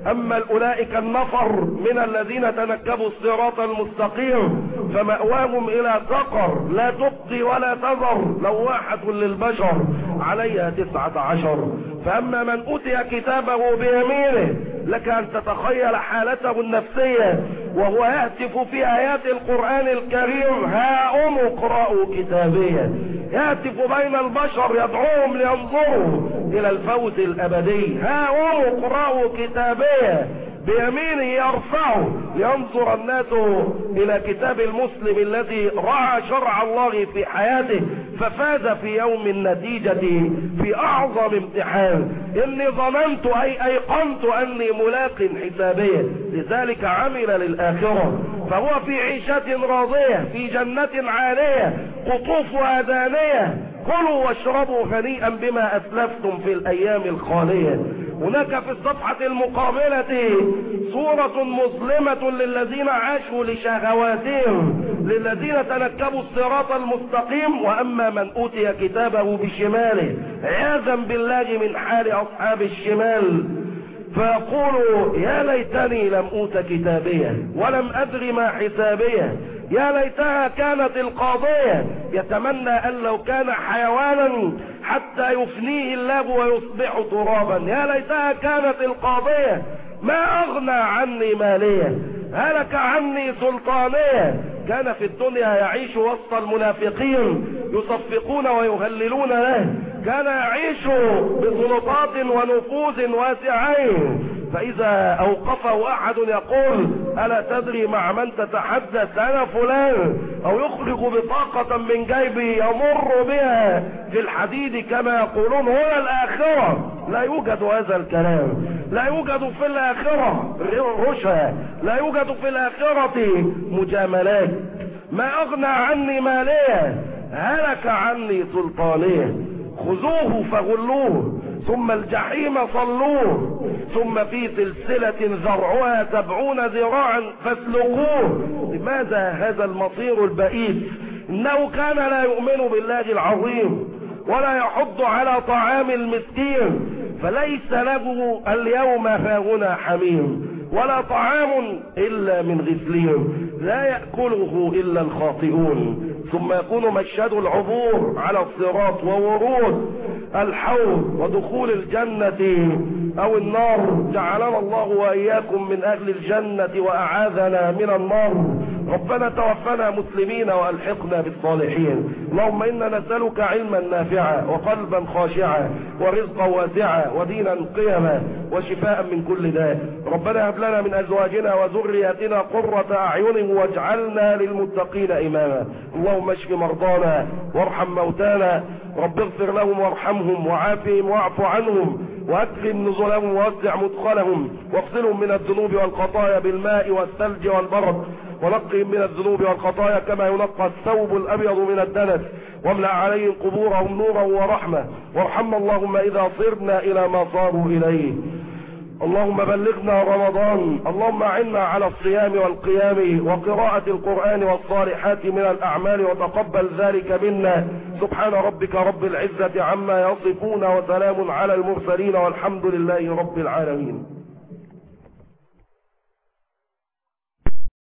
[SPEAKER 3] أما أولئك النفر من الذين تنكبوا الصراط المستقيم فمأواهم إلى سقر لا تبقي ولا تذر لواحة للبشر عليها تسعة عشر. فأما من أوتي كتابه بيمينه لك أن تتخيل حالته النفسية وهو يهتف في آيات القرآن الكريم ها أم اقرأوا كتابيه، يهتف بين البشر يدعوهم لينظروا إلى الفوز الأبدي. ها أم اقرأوا كتابيه بيمينه يرفعه لينظر الناس إلى كتاب المسلم الذي رعى شرع الله في حياته ففاز في يوم النتيجة في أعظم امتحان. إني ظننت أي أيقنت أني ملاق حسابيه، لذلك عمل للآخرة فهو في عيشة راضية في جنة عالية قطوفها دانية كلوا واشربوا هنيئا بما أسلفتم في الأيام الخالية. هناك في الصفحة المقابلة صورة مظلمة للذين عاشوا لشهواتهم، للذين تنكبوا الصراط المستقيم. وأما من أوتي كتابه بشماله عياذا بالله من حال أصحاب الشمال فيقول يا ليتني لم أوت كتابيه ولم أدر ما حسابيه، يا ليتها كانت القاضية. يتمنى أن لو كان حيوانا حتى يفنيه الله ويصبح ترابا. يا ليتها كانت القاضية ما أغنى عني مالية، هلك عني سلطانية. كان في الدنيا يعيش وسط المنافقين يصفقون ويهللون له، كان يعيش بسلطات ونفوذ واسعين، فإذا أوقفه أحد يقول ألا تدري مع من تتحدث؟ أنا فلان، أو يخرج بطاقة من جيبه يمر بها في الحديد كما يقولون. هنا الآخرة لا يوجد هذا الكلام، لا يوجد في الآخرة رشا، لا يوجد في الآخرة مجاملات. ما أغنى عني مالية، هلك عني سلطانية. خذوه فغلوه ثم الجحيم صلوه ثم في سلسلة ذرعها سبعون ذراعا فاسلكوه. لماذا هذا المصير البئيس؟ إنه كان لا يؤمن بالله العظيم ولا يحض على طعام المسكين، فليس له اليوم هاهنا حميم ولا طعام إلا من غسلين لا يأكله إلا الخاطئون. ثم يكون مشهد العبور على الصراط وورود الحوض ودخول الجنة أو النار. جعلنا الله وإياكم من أهل الجنة وأعاذنا من النار. ربنا توفنا مسلمين وألحقنا بالصالحين. اللهم إنا نسألك علما نافعا وقلبا خاشعا ورزقا واسعا ودينا قيما وشفاء من كل داء. ربنا هب لنا من أزواجنا وذرياتنا قرة أعين واجعلنا للمتقين إماما. اللهم اشف مرضانا وارحم موتانا، رب اغفر لهم وارحمهم وعافهم واعف عنهم واكرم نزلهم ووسع مدخلهم واغسلهم من الذنوب والخطايا بالماء والثلج والبرد ونقهم من الذنوب والخطايا كما ينقى الثوب الأبيض من الدنس واملأ عليهم قبورهم نورا ورحمة. وارحمنا اللهم إذا صرنا إلى ما صاروا إليه. اللهم بلغنا رمضان، اللهم أعنا على الصيام والقيام وقراءة القرآن والصالحات من الأعمال وتقبل ذلك منا. سبحان ربك رب العزة عما يصفون وسلام على المرسلين والحمد لله رب العالمين.